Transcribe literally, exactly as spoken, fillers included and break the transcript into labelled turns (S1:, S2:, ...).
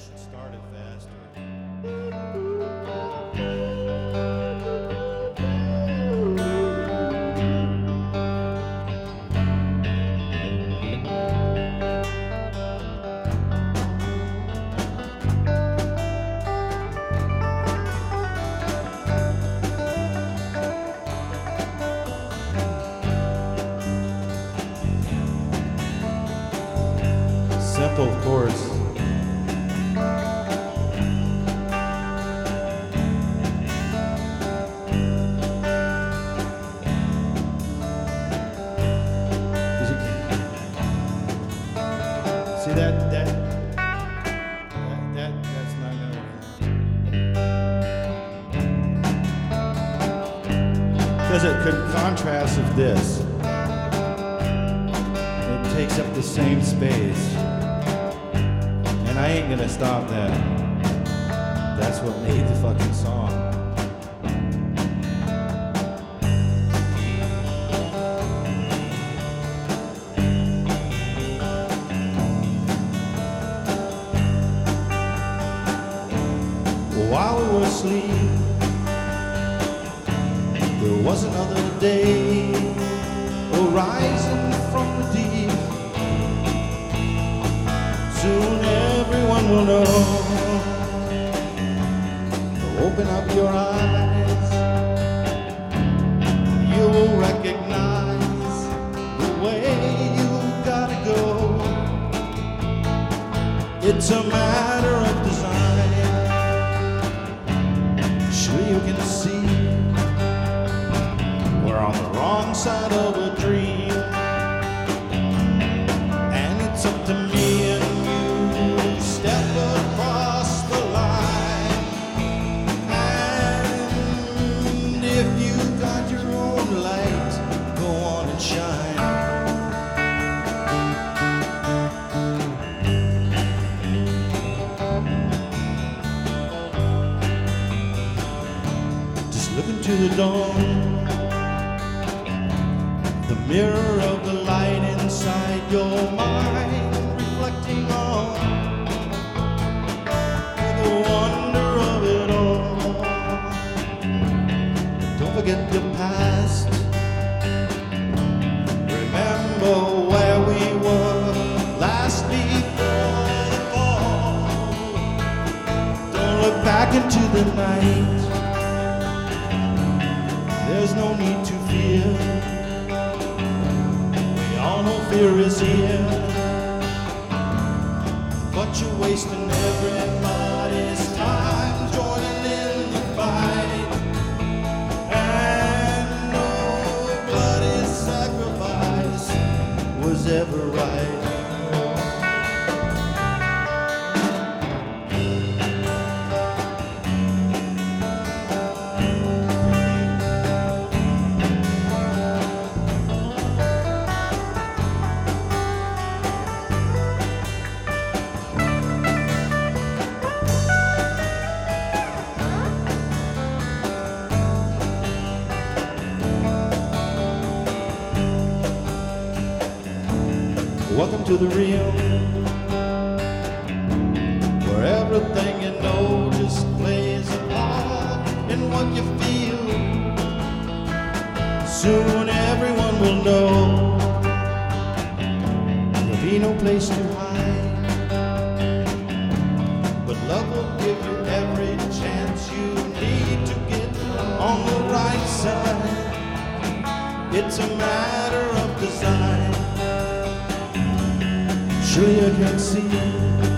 S1: should start it faster. Simple chords. See that that that, that that's not gonna work. Because it could contrast with this. It takes up the same space. And I ain't gonna stop that. That's what made the fucking song. While we were asleep, there was another day arising from the deep. Soon everyone will know. Open up your eyes, you will recognize the way you gotta go. It's a matter of design. Sure you can see we're on the wrong side of a dream, and it's up to me and step across the line. And if you got your own light, go on and shine. Just look into the dawn, the mirror of the light inside your mind, reflecting on the wonder of it all. Don't forget the past. Remember where we were last before the fall. Don't look back into the night. There's no need to fear. We all know fear is here. But you're wasting everybody's time joining in the fight. And no bloody sacrifice was ever right. Welcome to the real, where everything you know just plays a part in what you feel. Soon everyone will know. There'll be no place to hide, but love will give you every chance you need to get on the right side. It's a matter of design. Sure you can see